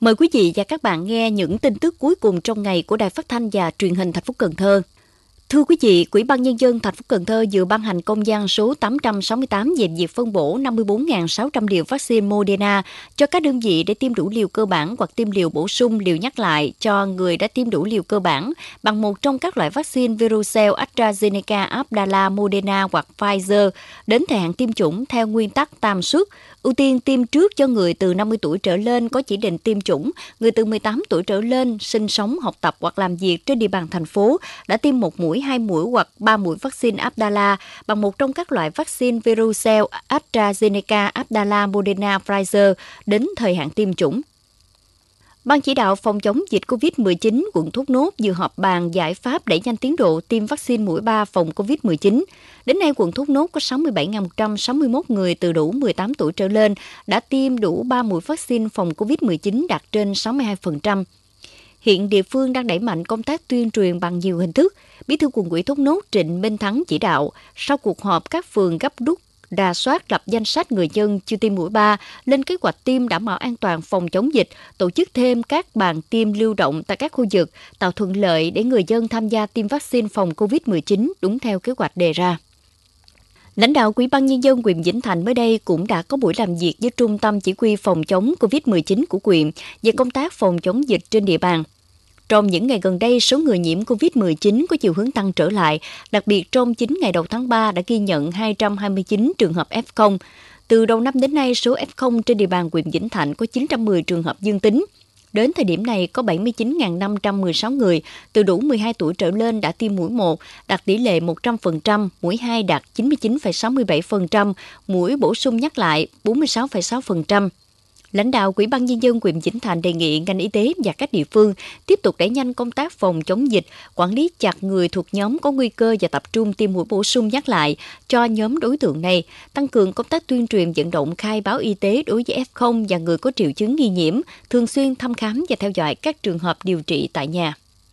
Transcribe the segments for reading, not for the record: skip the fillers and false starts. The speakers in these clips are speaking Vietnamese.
Mời quý vị và các bạn nghe những tin tức cuối cùng trong ngày của Đài Phát thanh và Truyền hình thành phố Cần Thơ. Thưa quý vị, Ủy ban Nhân dân thành phố Cần Thơ vừa ban hành công văn số 868 về việc phân bổ 54.600 liều vaccine Moderna cho các đơn vị để tiêm đủ liều cơ bản hoặc tiêm liều bổ sung liều nhắc lại cho người đã tiêm đủ liều cơ bản bằng một trong các loại vaccine Verocell, AstraZeneca, Abdala, Moderna hoặc Pfizer đến thời hạn tiêm chủng theo nguyên tắc tam suất. Ưu tiên tiêm trước cho người từ 50 tuổi trở lên có chỉ định tiêm chủng, người từ 18 tuổi trở lên sinh sống, học tập hoặc làm việc trên địa bàn thành phố đã tiêm 1 mũi, 2 mũi hoặc 3 mũi vaccine Abdala bằng một trong các loại vaccine Verocell, AstraZeneca, Abdala, Moderna, Pfizer đến thời hạn tiêm chủng. Ban chỉ đạo phòng chống dịch COVID-19 quận Thốt Nốt vừa họp bàn giải pháp đẩy nhanh tiến độ tiêm vaccine mũi 3 phòng COVID-19. Đến nay, quận Thốt Nốt có 67.161 người từ đủ 18 tuổi trở lên đã tiêm đủ 3 mũi vaccine phòng COVID-19 đạt trên 62%. Hiện địa phương đang đẩy mạnh công tác tuyên truyền bằng nhiều hình thức. Bí thư Quận ủy Thốt Nốt Trịnh Minh Thắng chỉ đạo, sau cuộc họp các phường gấp rút rà soát lập danh sách người dân chưa tiêm mũi 3, lên kế hoạch tiêm đảm bảo an toàn phòng chống dịch, tổ chức thêm các bàn tiêm lưu động tại các khu vực, tạo thuận lợi để người dân tham gia tiêm vaccine phòng COVID-19 đúng theo kế hoạch đề ra. Lãnh đạo Ủy ban Nhân dân huyện Vĩnh Thạnh mới đây cũng đã có buổi làm việc với Trung tâm Chỉ huy phòng chống COVID-19 của huyện về công tác phòng chống dịch trên địa bàn. Trong những ngày gần đây, số người nhiễm COVID-19 có chiều hướng tăng trở lại, đặc biệt trong 9 ngày đầu tháng 3 đã ghi nhận 229 trường hợp F0. Từ đầu năm đến nay, số F0 trên địa bàn huyện Vĩnh Thạnh có 910 trường hợp dương tính. Đến thời điểm này, có 79.516 người từ đủ 12 tuổi trở lên đã tiêm mũi 1, đạt tỷ lệ 100%, mũi 2 đạt 99,67%, mũi bổ sung nhắc lại 46,6%. Lãnh đạo Ủy ban Nhân dân huyện Vĩnh Thạnh đề nghị ngành y tế và các địa phương tiếp tục đẩy nhanh công tác phòng chống dịch, quản lý chặt người thuộc nhóm có nguy cơ và tập trung tiêm mũi bổ sung nhắc lại cho nhóm đối tượng này, tăng cường công tác tuyên truyền vận động khai báo y tế đối với F0 và người có triệu chứng nghi nhiễm, thường xuyên thăm khám và theo dõi các trường hợp điều trị tại nhà.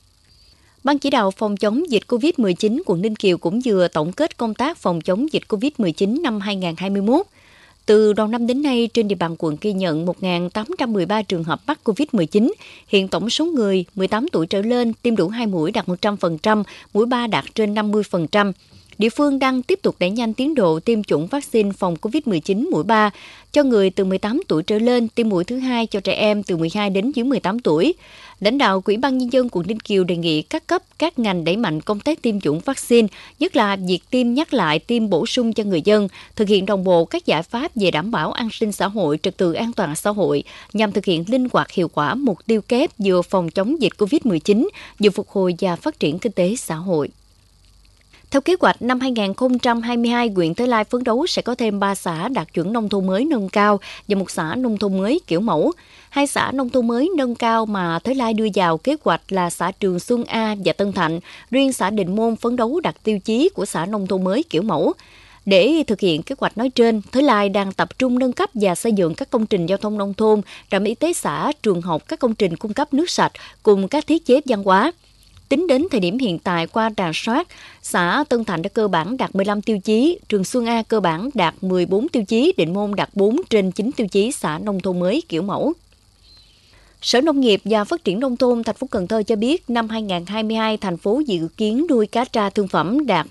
Ban chỉ đạo phòng chống dịch COVID-19 quận Ninh Kiều cũng vừa tổng kết công tác phòng chống dịch COVID-19 năm 2021. Từ đầu năm đến nay, trên địa bàn quận ghi nhận 1.813 trường hợp mắc COVID-19. Hiện tổng số người 18 tuổi trở lên tiêm đủ 2 mũi đạt 100%, mũi 3 đạt trên 50%. Địa phương đang tiếp tục đẩy nhanh tiến độ tiêm chủng vaccine phòng COVID-19 mũi 3 cho người từ 18 tuổi trở lên, tiêm mũi thứ 2 cho trẻ em từ 12 đến dưới 18 tuổi. Lãnh đạo Ủy ban Nhân dân quận Ninh Kiều đề nghị các cấp, các ngành đẩy mạnh công tác tiêm chủng vaccine, nhất là việc tiêm nhắc lại, tiêm bổ sung cho người dân, thực hiện đồng bộ các giải pháp về đảm bảo an sinh xã hội, trật tự an toàn xã hội, nhằm thực hiện linh hoạt hiệu quả mục tiêu kép vừa phòng chống dịch COVID-19, vừa phục hồi và phát triển kinh tế xã hội. Theo kế hoạch, năm 2022, huyện Thới Lai phấn đấu sẽ có thêm 3 xã đạt chuẩn nông thôn mới nâng cao và 1 xã nông thôn mới kiểu mẫu. 2 xã nông thôn mới nâng cao mà Thới Lai đưa vào kế hoạch là xã Trường Xuân A và Tân Thạnh. Riêng xã Định Môn phấn đấu đạt tiêu chí của xã nông thôn mới kiểu mẫu. Để thực hiện kế hoạch nói trên, Thới Lai đang tập trung nâng cấp và xây dựng các công trình giao thông nông thôn, trạm y tế xã, trường học, các công trình cung cấp nước sạch cùng các thiết chế văn hóa. Tính đến thời điểm hiện tại, qua rà soát, xã Tân Thạnh đã cơ bản đạt 15 tiêu chí, Trường Xuân A cơ bản đạt 14 tiêu chí, Định Môn đạt 4 trên 9 tiêu chí xã nông thôn mới kiểu mẫu. Sở Nông nghiệp và Phát triển Nông thôn thành phố Cần Thơ cho biết, năm 2022, thành phố dự kiến nuôi cá tra thương phẩm đạt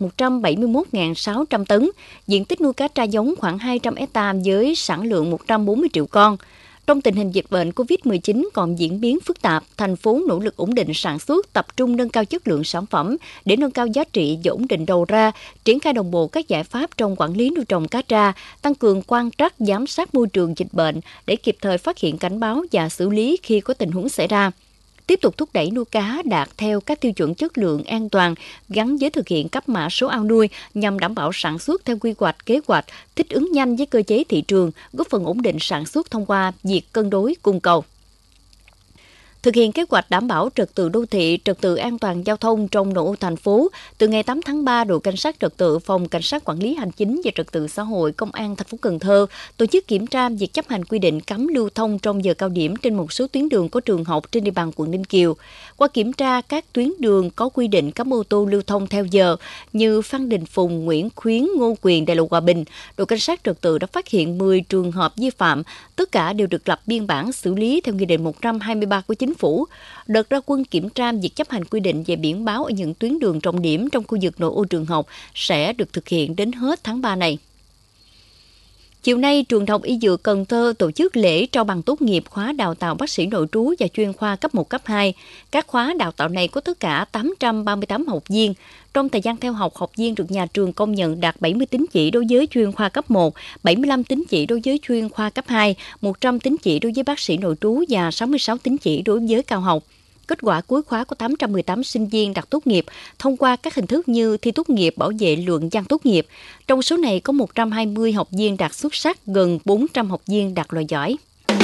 171.600 tấn, diện tích nuôi cá tra giống khoảng 200 hectare với sản lượng 140 triệu con. Trong tình hình dịch bệnh COVID-19 còn diễn biến phức tạp, thành phố nỗ lực ổn định sản xuất, tập trung nâng cao chất lượng sản phẩm để nâng cao giá trị và ổn định đầu ra, triển khai đồng bộ các giải pháp trong quản lý nuôi trồng cá tra, tăng cường quan trắc, giám sát môi trường dịch bệnh để kịp thời phát hiện, cảnh báo và xử lý khi có tình huống xảy ra. Tiếp tục thúc đẩy nuôi cá đạt theo các tiêu chuẩn chất lượng an toàn, gắn với thực hiện cấp mã số ao nuôi nhằm đảm bảo sản xuất theo quy hoạch, kế hoạch, thích ứng nhanh với cơ chế thị trường, góp phần ổn định sản xuất thông qua việc cân đối cung cầu. Thực hiện kế hoạch đảm bảo trật tự đô thị, trật tự an toàn giao thông trong nội ô thành phố, từ ngày 8 tháng 3, đội cảnh sát trật tự, phòng cảnh sát quản lý hành chính và trật tự xã hội, công an thành phố Cần Thơ tổ chức kiểm tra việc chấp hành quy định cấm lưu thông trong giờ cao điểm trên một số tuyến đường có trường học trên địa bàn quận Ninh Kiều. Qua kiểm tra các tuyến đường có quy định cấm ô tô lưu thông theo giờ như Phan Đình Phùng, Nguyễn Khuyến, Ngô Quyền, Đại lộ Hòa Bình, đội cảnh sát trật tự đã phát hiện 10 trường hợp vi phạm, tất cả đều được lập biên bản xử lý theo Nghị định 123 của Chính phủ. Đợt ra quân kiểm tra việc chấp hành quy định về biển báo ở những tuyến đường trọng điểm trong khu vực nội ô trường học sẽ được thực hiện đến hết tháng 3 này. Chiều nay, Trường Đại học Y Dược Cần Thơ tổ chức lễ trao bằng tốt nghiệp khóa đào tạo bác sĩ nội trú và chuyên khoa cấp 1, cấp 2. Các khóa đào tạo này có tất cả 838 học viên. Trong thời gian theo học, học viên được nhà trường công nhận đạt 70 tín chỉ đối với chuyên khoa cấp 1, 75 tín chỉ đối với chuyên khoa cấp 2, 100 tín chỉ đối với bác sĩ nội trú và 66 tín chỉ đối với cao học. Kết quả cuối khóa có 818 sinh viên đạt tốt nghiệp thông qua các hình thức như thi tốt nghiệp, bảo vệ luận văn tốt nghiệp. Trong số này có 120 học viên đạt xuất sắc, gần 400 học viên đạt loại giỏi.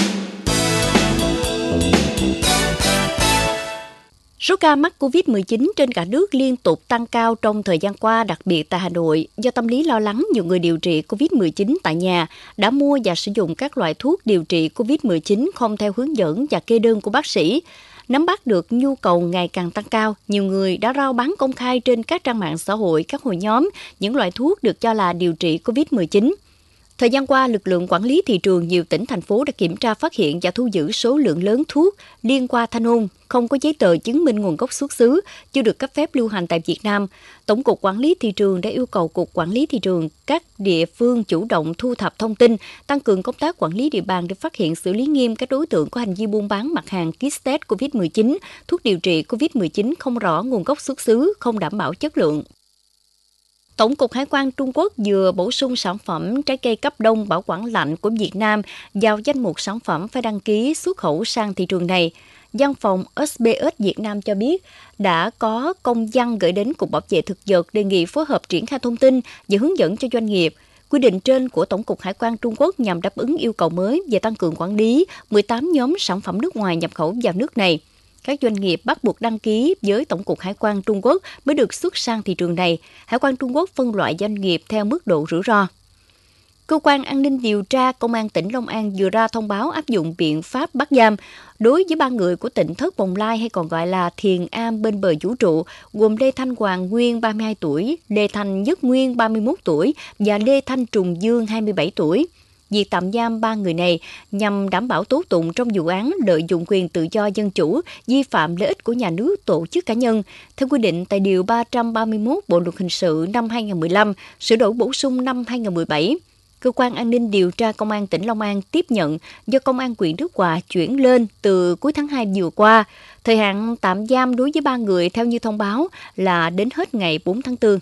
Số ca mắc COVID-19 trên cả nước liên tục tăng cao trong thời gian qua, đặc biệt tại Hà Nội. Do tâm lý lo lắng, nhiều người điều trị COVID-19 tại nhà đã mua và sử dụng các loại thuốc điều trị COVID-19 không theo hướng dẫn và kê đơn của bác sĩ. Nắm bắt được nhu cầu ngày càng tăng cao, nhiều người đã rao bán công khai trên các trang mạng xã hội, các hội nhóm những loại thuốc được cho là điều trị COVID-19. Thời gian qua, lực lượng quản lý thị trường nhiều tỉnh, thành phố đã kiểm tra, phát hiện và thu giữ số lượng lớn thuốc liên qua thanh ôn, không có giấy tờ chứng minh nguồn gốc xuất xứ, chưa được cấp phép lưu hành tại Việt Nam. Tổng cục Quản lý Thị trường đã yêu cầu Cục Quản lý Thị trường các địa phương chủ động thu thập thông tin, tăng cường công tác quản lý địa bàn để phát hiện, xử lý nghiêm các đối tượng có hành vi buôn bán mặt hàng kit test COVID-19, thuốc điều trị COVID-19 không rõ nguồn gốc xuất xứ, không đảm bảo chất lượng. Tổng cục Hải quan Trung Quốc vừa bổ sung sản phẩm trái cây cấp đông bảo quản lạnh của Việt Nam vào danh mục sản phẩm phải đăng ký xuất khẩu sang thị trường này. Văn phòng SBS Việt Nam cho biết đã có công văn gửi đến Cục Bảo vệ Thực vật đề nghị phối hợp triển khai thông tin và hướng dẫn cho doanh nghiệp. Quy định trên của Tổng cục Hải quan Trung Quốc nhằm đáp ứng yêu cầu mới về tăng cường quản lý 18 nhóm sản phẩm nước ngoài nhập khẩu vào nước này. Các doanh nghiệp bắt buộc đăng ký với Tổng cục Hải quan Trung Quốc mới được xuất sang thị trường này. Hải quan Trung Quốc phân loại doanh nghiệp theo mức độ rủi ro. Cơ quan An ninh điều tra Công an tỉnh Long An vừa ra thông báo áp dụng biện pháp bắt giam đối với 3 người của tỉnh Thất Bồng Lai hay còn gọi là Thiền Am bên bờ vũ trụ, gồm Lê Thanh Hoàng Nguyên 32 tuổi, Lê Thanh Nhất Nguyên 31 tuổi và Lê Thanh Trùng Dương 27 tuổi. Việc tạm giam 3 người này nhằm đảm bảo tố tụng trong vụ án lợi dụng quyền tự do dân chủ, vi phạm lợi ích của nhà nước, tổ chức cá nhân, theo quy định tại Điều 331 Bộ Luật Hình sự năm 2015, sửa đổi bổ sung năm 2017. Cơ quan An ninh điều tra Công an tỉnh Long An tiếp nhận do Công an huyện Đức Hòa chuyển lên từ cuối tháng 2 vừa qua. Thời hạn tạm giam đối với 3 người theo như thông báo là đến hết ngày 4 tháng 4.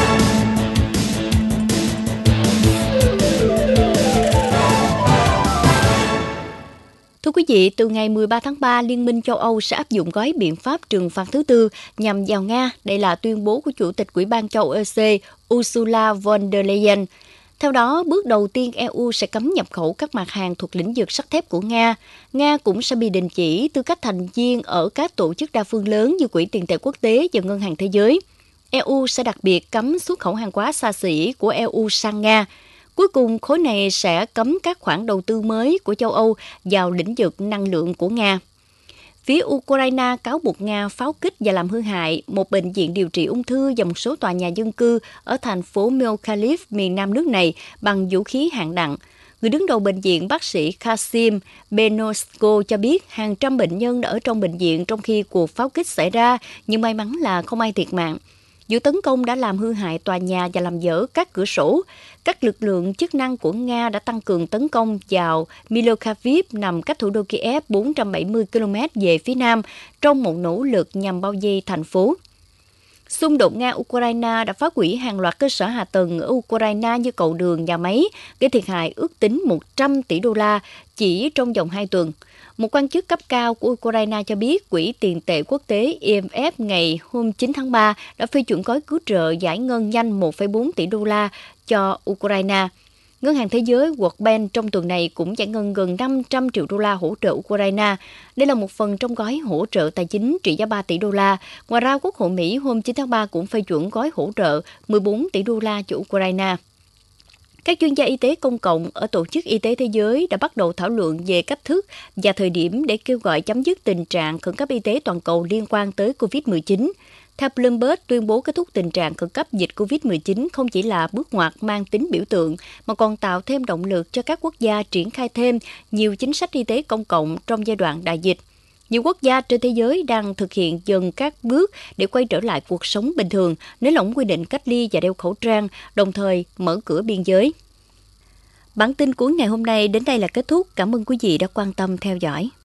Thưa quý vị, từ ngày 13 tháng 3, Liên minh châu Âu sẽ áp dụng gói biện pháp trừng phạt thứ tư nhằm vào Nga. Đây là tuyên bố của Chủ tịch Ủy ban châu Âu EC Ursula von der Leyen. Theo đó, bước đầu tiên EU sẽ cấm nhập khẩu các mặt hàng thuộc lĩnh vực sắt thép của Nga. Nga cũng sẽ bị đình chỉ tư cách thành viên ở các tổ chức đa phương lớn như Quỹ tiền tệ quốc tế và Ngân hàng Thế giới. EU sẽ đặc biệt cấm xuất khẩu hàng hóa xa xỉ của EU sang Nga. Cuối cùng, khối này sẽ cấm các khoản đầu tư mới của châu Âu vào lĩnh vực năng lượng của Nga. Phía Ukraine cáo buộc Nga pháo kích và làm hư hại một bệnh viện điều trị ung thư và một số tòa nhà dân cư ở thành phố Mykolaiv, miền nam nước này bằng vũ khí hạng nặng. Người đứng đầu bệnh viện, bác sĩ Kasim Benosko cho biết hàng trăm bệnh nhân đã ở trong bệnh viện trong khi cuộc pháo kích xảy ra, nhưng may mắn là không ai thiệt mạng. Vụ tấn công đã làm hư hại tòa nhà và làm vỡ các cửa sổ. Các lực lượng chức năng của Nga đã tăng cường tấn công vào Mykolaiv nằm cách thủ đô Kiev 470 km về phía nam trong một nỗ lực nhằm bao vây thành phố. Xung đột Nga-Ukraine đã phá hủy hàng loạt cơ sở hạ tầng ở Ukraine như cầu đường, nhà máy, gây thiệt hại ước tính 100 tỷ đô la chỉ trong vòng 2 tuần. Một quan chức cấp cao của Ukraine cho biết Quỹ tiền tệ quốc tế IMF ngày hôm 9 tháng 3 đã phê chuẩn gói cứu trợ giải ngân nhanh 1,4 tỷ đô la cho Ukraine. Ngân hàng Thế giới World Bank trong tuần này cũng giải ngân gần 500 triệu đô la hỗ trợ Ukraine. Đây là một phần trong gói hỗ trợ tài chính trị giá 3 tỷ đô la. Ngoài ra, Quốc hội Mỹ hôm 9 tháng 3 cũng phê chuẩn gói hỗ trợ 14 tỷ đô la cho Ukraine. Các chuyên gia y tế công cộng ở Tổ chức Y tế Thế giới đã bắt đầu thảo luận về cách thức và thời điểm để kêu gọi chấm dứt tình trạng khẩn cấp y tế toàn cầu liên quan tới COVID-19. Theo Bloomberg, tuyên bố kết thúc tình trạng khẩn cấp dịch COVID-19 không chỉ là bước ngoặt mang tính biểu tượng, mà còn tạo thêm động lực cho các quốc gia triển khai thêm nhiều chính sách y tế công cộng trong giai đoạn đại dịch. Nhiều quốc gia trên thế giới đang thực hiện dần các bước để quay trở lại cuộc sống bình thường, nới lỏng quy định cách ly và đeo khẩu trang, đồng thời mở cửa biên giới. Bản tin cuối ngày hôm nay đến đây là kết thúc. Cảm ơn quý vị đã quan tâm theo dõi.